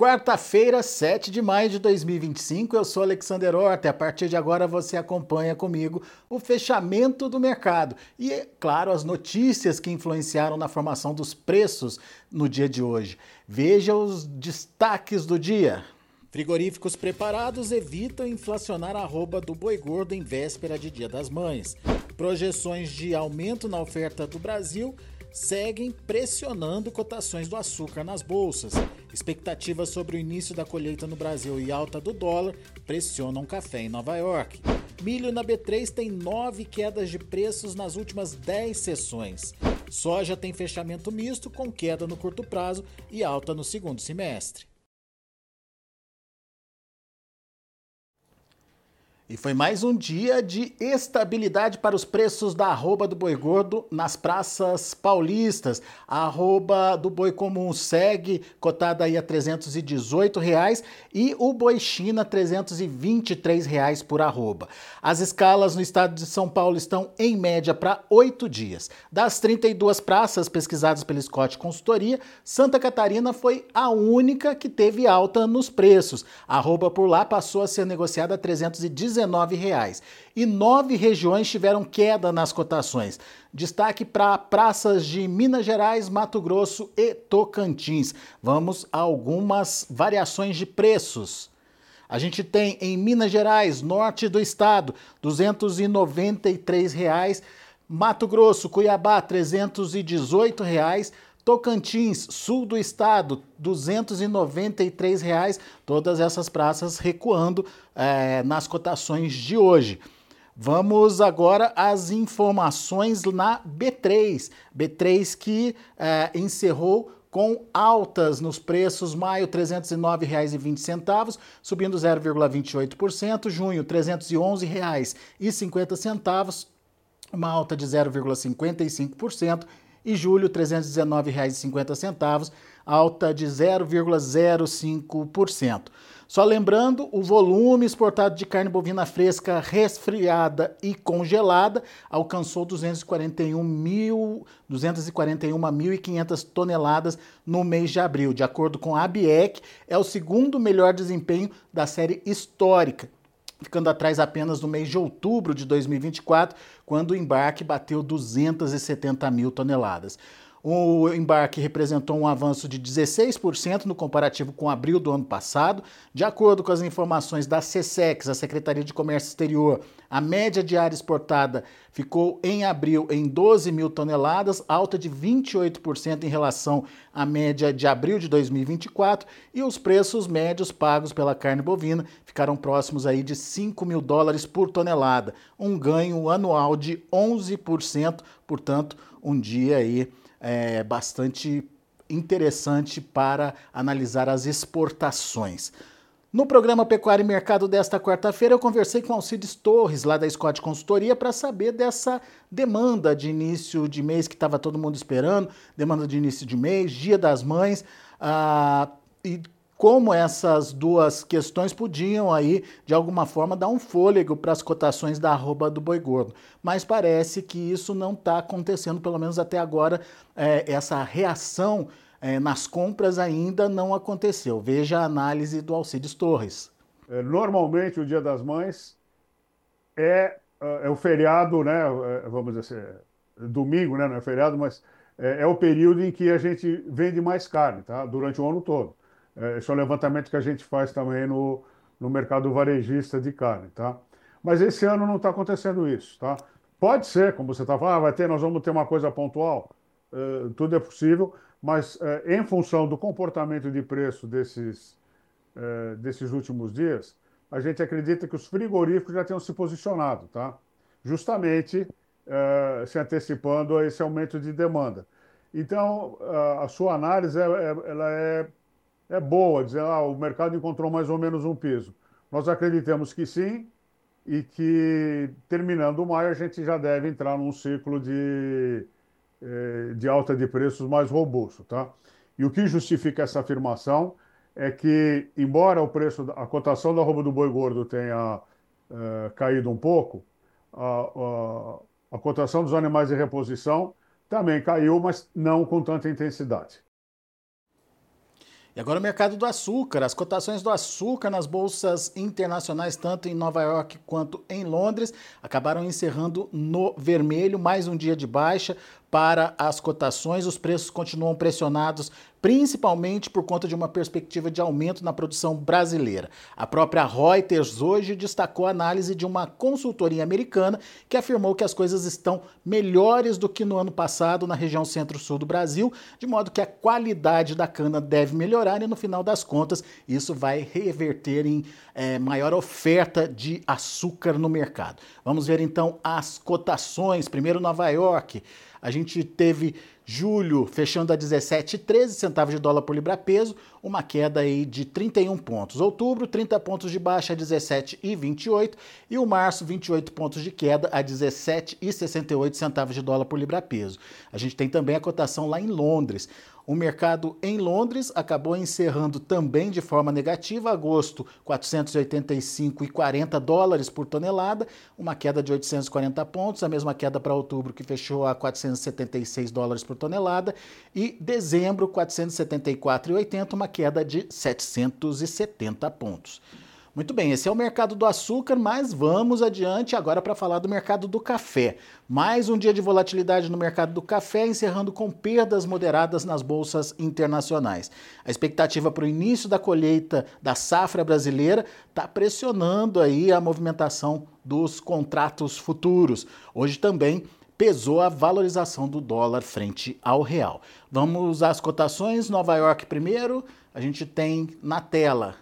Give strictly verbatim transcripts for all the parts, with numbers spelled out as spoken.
Quarta-feira, sete de maio de dois mil e vinte e cinco, eu sou Alexander Horta e a partir de agora você acompanha comigo o fechamento do mercado e, é claro, as notícias que influenciaram na formação dos preços no dia de hoje. Veja os destaques do dia. Frigoríficos preparados evitam inflacionar a arroba do boi gordo em véspera de Dia das Mães. Projeções de aumento na oferta do Brasil seguem pressionando cotações do açúcar nas bolsas. Expectativas sobre o início da colheita no Brasil e alta do dólar pressionam café em Nova York. Milho na B três tem nove quedas de preços nas últimas dez sessões. Soja tem fechamento misto com queda no curto prazo e alta no segundo semestre. E foi mais um dia de estabilidade para os preços da arroba do boi gordo nas praças paulistas. A arroba do boi comum segue cotada aí a trezentos e dezoito reais e o boi China trezentos e vinte e três reais por arroba. As escalas no estado de São Paulo estão em média para oito dias. Das trinta e duas praças pesquisadas pela Scott Consultoria, Santa Catarina foi a única que teve alta nos preços. A arroba por lá passou a ser negociada a trezentos e dezenove reais. E nove regiões tiveram queda nas cotações. Destaque para praças de Minas Gerais, Mato Grosso e Tocantins. Vamos a algumas variações de preços. A gente tem em Minas Gerais, norte do estado, duzentos e noventa e três reais. Mato Grosso, Cuiabá, trezentos e dezoito reais. Tocantins, sul do estado, duzentos e noventa e três reais, todas essas praças recuando é, nas cotações de hoje. Vamos agora às informações na B três. B três que é, encerrou com altas nos preços, maio trezentos e nove reais e vinte centavos, subindo zero vírgula vinte e oito por cento, junho trezentos e onze reais e cinquenta centavos, uma alta de zero vírgula cinquenta e cinco por cento, e julho, trezentos e dezenove reais e cinquenta centavos, alta de zero vírgula zero cinco por cento. Só lembrando, o volume exportado de carne bovina fresca resfriada e congelada alcançou duzentos e quarenta e um mil e quinhentas toneladas no mês de abril. De acordo com a ABIEC, é o segundo melhor desempenho da série histórica, ficando atrás apenas no mês de outubro de dois mil e vinte e quatro, quando o embarque bateu duzentas e setenta mil toneladas. O embarque representou um avanço de dezesseis por cento no comparativo com abril do ano passado. De acordo com as informações da SESEX, a Secretaria de Comércio Exterior, a média diária exportada ficou em abril em doze mil toneladas, alta de vinte e oito por cento em relação à média de abril de dois mil e vinte e quatro, e os preços médios pagos pela carne bovina ficaram próximos aí de cinco mil dólares por tonelada, um ganho anual de onze por cento, portanto, um dia aí É bastante interessante para analisar as exportações. No programa Pecuária e Mercado desta quarta-feira, eu conversei com Alcides Torres, lá da Scott Consultoria, para saber dessa demanda de início de mês que estava todo mundo esperando, demanda de início de mês, Dia das Mães, ah, e como essas duas questões podiam aí, de alguma forma, dar um fôlego para as cotações da arroba do boi gordo. Mas parece que isso não está acontecendo, pelo menos até agora, é, essa reação é, nas compras ainda não aconteceu. Veja a análise do Alcides Torres. É, normalmente, o Dia das Mães é, é o feriado, né? É, vamos dizer, assim, domingo, né? Não é feriado, mas é, é o período em que a gente vende mais carne, tá? Durante o ano todo. É, esse é um levantamento que a gente faz também no, no mercado varejista de carne, tá? Mas esse ano não está acontecendo isso, tá? Pode ser, como você está falando, ah, vai ter, nós vamos ter uma coisa pontual, eh, tudo é possível, mas eh, em função do comportamento de preço desses, eh, desses últimos dias, a gente acredita que os frigoríficos já tenham se posicionado, tá? Justamente eh, se antecipando a esse aumento de demanda. Então, a, a sua análise é, é- ela é é boa, dizer, ah, o mercado encontrou mais ou menos um piso. Nós acreditamos que sim, e que terminando maio a gente já deve entrar num ciclo de, eh, de alta de preços mais robusto, tá? E o que justifica essa afirmação é que, embora o preço, da- a cotação da arroba do boi gordo tenha eh, caído um pouco, a, a, a cotação dos animais de reposição também caiu, mas não com tanta intensidade. E agora o mercado do açúcar. As cotações do açúcar nas bolsas internacionais, tanto em Nova York quanto em Londres, acabaram encerrando no vermelho, mais um dia de baixa para as cotações. Os preços continuam pressionados, principalmente por conta de uma perspectiva de aumento na produção brasileira. A própria Reuters hoje destacou a análise de uma consultoria americana que afirmou que as coisas estão melhores do que no ano passado na região centro-sul do Brasil, de modo que a qualidade da cana deve melhorar e, no final das contas, isso vai reverter em é, maior oferta de açúcar no mercado. Vamos ver então as cotações. Primeiro, Nova York. A gente teve julho fechando a dezessete vírgula treze centavos de dólar por libra-peso, uma queda aí de trinta e um pontos. Outubro, trinta pontos de baixa a dezessete vírgula vinte e oito e o março, vinte e oito pontos de queda a dezessete vírgula sessenta e oito centavos de dólar por libra-peso. A gente tem também a cotação lá em Londres. O mercado em Londres acabou encerrando também de forma negativa. Agosto, quatrocentos e oitenta e cinco vírgula quarenta dólares por tonelada, uma queda de oitocentos e quarenta pontos, a mesma queda para outubro, que fechou a quatrocentos e setenta e seis dólares por tonelada, e dezembro, quatrocentos e setenta e quatro vírgula oitenta, uma queda de setecentos e setenta pontos. Muito bem, esse é o mercado do açúcar, mas vamos adiante agora para falar do mercado do café. Mais um dia de volatilidade no mercado do café, encerrando com perdas moderadas nas bolsas internacionais. A expectativa para o início da colheita da safra brasileira está pressionando aí a movimentação dos contratos futuros. Hoje também pesou a valorização do dólar frente ao real. Vamos às cotações. Nova York primeiro, a gente tem na tela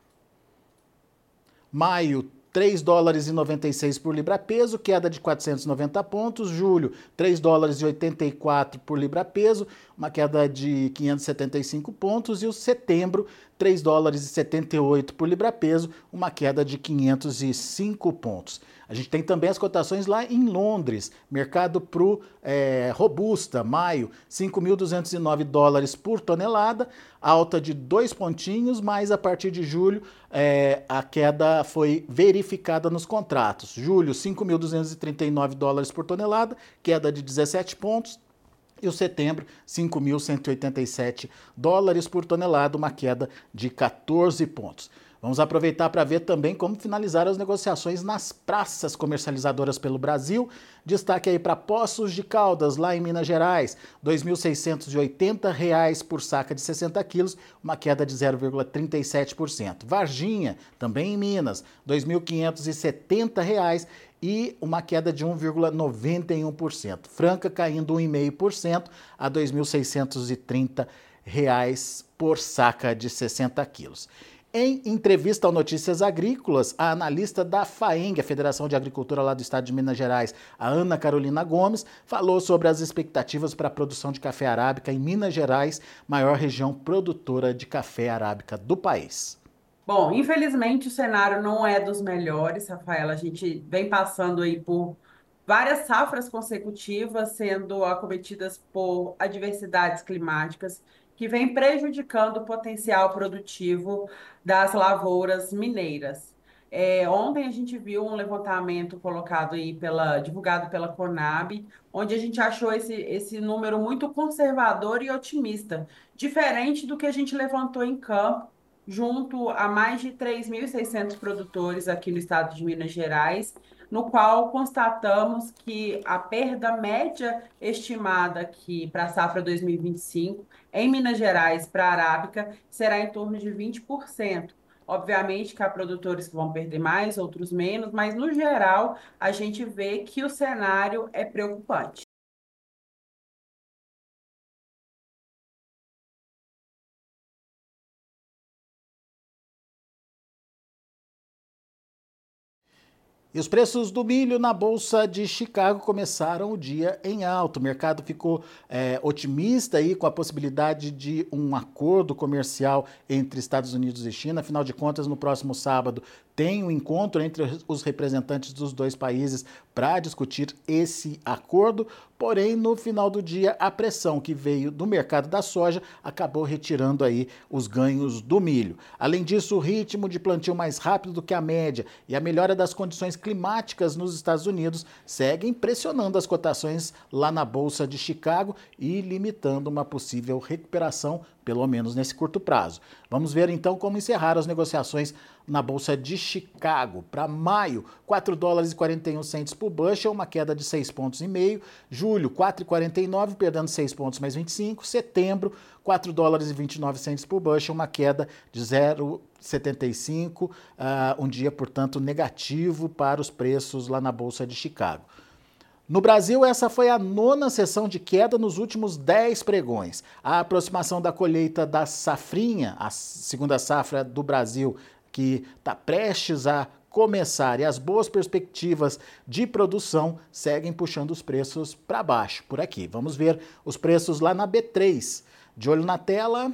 maio, três dólares e noventa e seis por libra-peso, queda de quatrocentos e noventa pontos. Julho, três dólares e oitenta e quatro por libra-peso, uma queda de quinhentos e setenta e cinco pontos. E o setembro, três dólares e setenta e oito por libra-peso, uma queda de quinhentos e cinco pontos. A gente tem também as cotações lá em Londres. Mercado pro é, robusta, maio, cinco mil duzentos e nove dólares por tonelada, alta de dois pontinhos, mas a partir de julho é, a queda foi verificada nos contratos. Julho, cinco mil duzentos e trinta e nove dólares por tonelada, queda de dezessete pontos. E o setembro, cinco mil cento e oitenta e sete dólares por tonelada, uma queda de quatorze pontos. Vamos aproveitar para ver também como finalizaram as negociações nas praças comercializadoras pelo Brasil. Destaque aí para Poços de Caldas, lá em Minas Gerais, dois mil seiscentos e oitenta reais por saca de sessenta quilos, uma queda de zero vírgula trinta e sete por cento. Varginha, também em Minas, dois mil quinhentos e setenta reais e uma queda de um vírgula noventa e um por cento. Franca caindo um vírgula cinco por cento a dois mil seiscentos e trinta reais por saca de sessenta quilos. Em entrevista ao Notícias Agrícolas, a analista da FAENG, a Federação de Agricultura lá do estado de Minas Gerais, a Ana Carolina Gomes, falou sobre as expectativas para a produção de café arábica em Minas Gerais, maior região produtora de café arábica do país. Bom, infelizmente o cenário não é dos melhores, Rafaela. A gente vem passando aí por várias safras consecutivas sendo acometidas por adversidades climáticas que vem prejudicando o potencial produtivo das lavouras mineiras. É, ontem a gente viu um levantamento colocado aí pela, divulgado pela Conab, onde a gente achou esse, esse número muito conservador e otimista, diferente do que a gente levantou em campo, junto a mais de três mil e seiscentos produtores aqui no estado de Minas Gerais, no qual constatamos que a perda média estimada aqui para a safra dois mil e vinte e cinco em Minas Gerais para a arábica será em torno de vinte por cento. Obviamente que há produtores que vão perder mais, outros menos, mas no geral a gente vê que o cenário é preocupante. E os preços do milho na Bolsa de Chicago começaram o dia em alta. O mercado ficou é, otimista aí com a possibilidade de um acordo comercial entre Estados Unidos e China. Afinal de contas, no próximo sábado tem um encontro entre os representantes dos dois países para discutir esse acordo, porém, no final do dia, a pressão que veio do mercado da soja acabou retirando aí os ganhos do milho. Além disso, o ritmo de plantio mais rápido do que a média e a melhora das condições climáticas nos Estados Unidos seguem pressionando as cotações lá na Bolsa de Chicago e limitando uma possível recuperação, pelo menos nesse curto prazo. Vamos ver então como encerraram as negociações na Bolsa de Chicago. Para maio, quatro dólares e quarenta e um centavos por bushel, uma queda de seis pontos e meio. Julho, quatro e quarenta e nove, perdendo seis pontos mais vinte e cinco. Setembro, quatro dólares e vinte e nove centavos por bushel, uma queda de zero vírgula setenta e cinco. Uh, um dia, portanto, negativo para os preços lá na Bolsa de Chicago. No Brasil, essa foi a nona sessão de queda nos últimos dez pregões. A aproximação da colheita da safrinha, a segunda safra do Brasil, que está prestes a começar, e as boas perspectivas de produção seguem puxando os preços para baixo por aqui. Vamos ver os preços lá na B três. De olho na tela,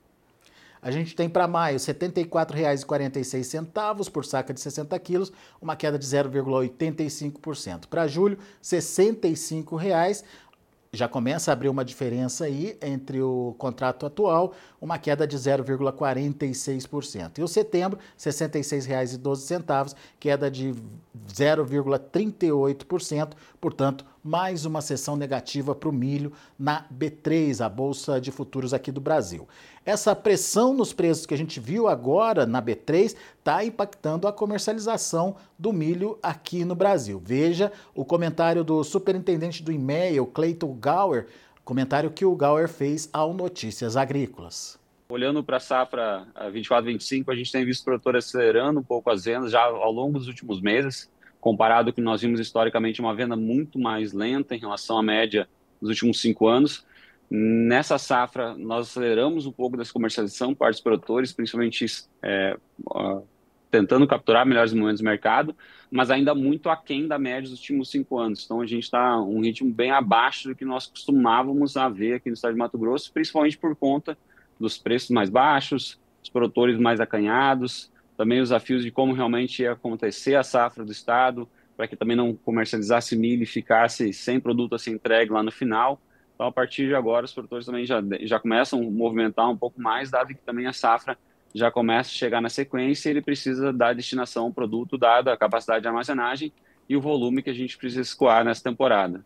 a gente tem para maio setenta e quatro reais e quarenta e seis centavos por saca de sessenta quilos, uma queda de zero vírgula oitenta e cinco por cento. Para julho, sessenta e cinco reais. Já começa a abrir uma diferença aí entre o contrato atual, uma queda de zero vírgula quarenta e seis por cento. E o setembro, sessenta e seis reais e doze centavos, queda de zero vírgula trinta e oito por cento. Portanto, mais uma sessão negativa para o milho na B três, a Bolsa de Futuros aqui do Brasil. Essa pressão nos preços que a gente viu agora na B três está impactando a comercialização do milho aqui no Brasil. Veja o comentário do superintendente do e-mail, Clayton Gower, comentário que o Gower fez ao Notícias Agrícolas. Olhando para a safra vinte e quatro, vinte e cinco, a gente tem visto o produtor acelerando um pouco as vendas já ao longo dos últimos meses, comparado com o que nós vimos historicamente uma venda muito mais lenta em relação à média dos últimos cinco anos. Nessa safra, nós aceleramos um pouco dessa comercialização para os produtores, principalmente é, uh, tentando capturar melhores momentos do mercado, mas ainda muito aquém da média dos últimos cinco anos. Então, a gente está um ritmo bem abaixo do que nós costumávamos a ver aqui no estado de Mato Grosso, principalmente por conta dos preços mais baixos, os produtores mais acanhados, também os desafios de como realmente ia acontecer a safra do estado, para que também não comercializasse milho e ficasse sem produto a ser entregue lá no final. Então, a partir de agora, os produtores também já, já começam a movimentar um pouco mais, dado que também a safra já começa a chegar na sequência e ele precisa dar destinação ao produto, dada a capacidade de armazenagem e o volume que a gente precisa escoar nessa temporada.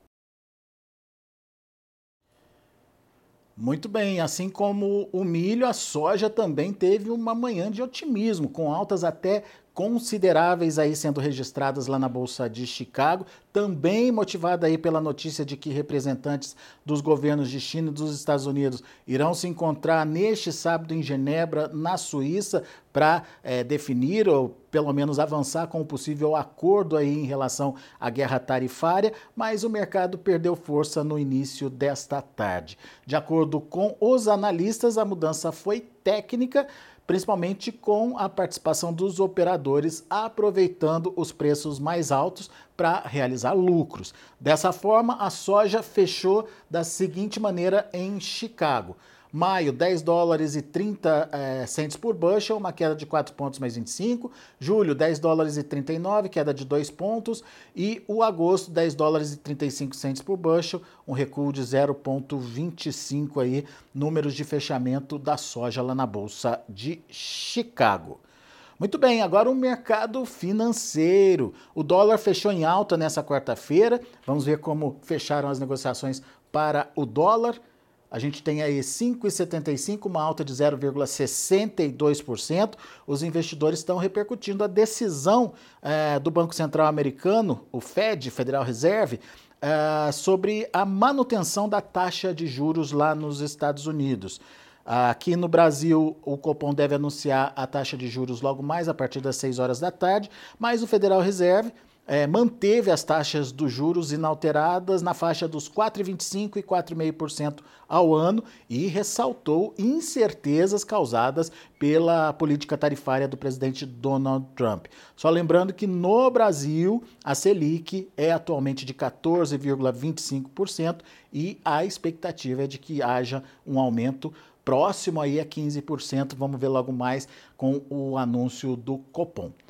Muito bem, assim como o milho, a soja também teve uma manhã de otimismo, com altas até consideráveis aí sendo registradas lá na Bolsa de Chicago, também motivada aí pela notícia de que representantes dos governos de China e dos Estados Unidos irão se encontrar neste sábado em Genebra, na Suíça, para é, definir ou pelo menos avançar com um possível acordo aí em relação à guerra tarifária, mas o mercado perdeu força no início desta tarde. De acordo com os analistas, a mudança foi técnica, principalmente com a participação dos operadores aproveitando os preços mais altos para realizar lucros. Dessa forma, a soja fechou da seguinte maneira em Chicago. Maio, dez dólares e trinta eh, centos por bushel, uma queda de quatro pontos mais vinte e cinco. Julho, dez dólares e trinta e nove, queda de dois pontos. E o agosto, dez dólares e trinta e cinco centos por bushel, um recuo de zero vírgula vinte e cinco aí, números de fechamento da soja lá na Bolsa de Chicago. Muito bem, agora o mercado financeiro. O dólar fechou em alta nessa quarta-feira. Vamos ver como fecharam as negociações para o dólar. A gente tem aí cinco vírgula setenta e cinco, uma alta de zero vírgula sessenta e dois por cento. Os investidores estão repercutindo a decisão eh, do Banco Central americano, o Fed, Federal Reserve, eh, sobre a manutenção da taxa de juros lá nos Estados Unidos. Aqui no Brasil, o Copom deve anunciar a taxa de juros logo mais a partir das seis horas da tarde, mas o Federal Reserve É, manteve as taxas dos juros inalteradas na faixa dos quatro vírgula vinte e cinco por cento e quatro vírgula cinco por cento ao ano e ressaltou incertezas causadas pela política tarifária do presidente Donald Trump. Só lembrando que no Brasil a Selic é atualmente de quatorze vírgula vinte e cinco por cento e a expectativa é de que haja um aumento próximo aí a quinze por cento. Vamos ver logo mais com o anúncio do Copom.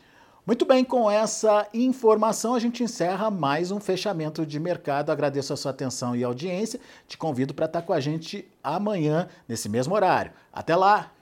Muito bem, com essa informação a gente encerra mais um fechamento de mercado. Agradeço a sua atenção e audiência. Te convido para estar com a gente amanhã, nesse mesmo horário. Até lá!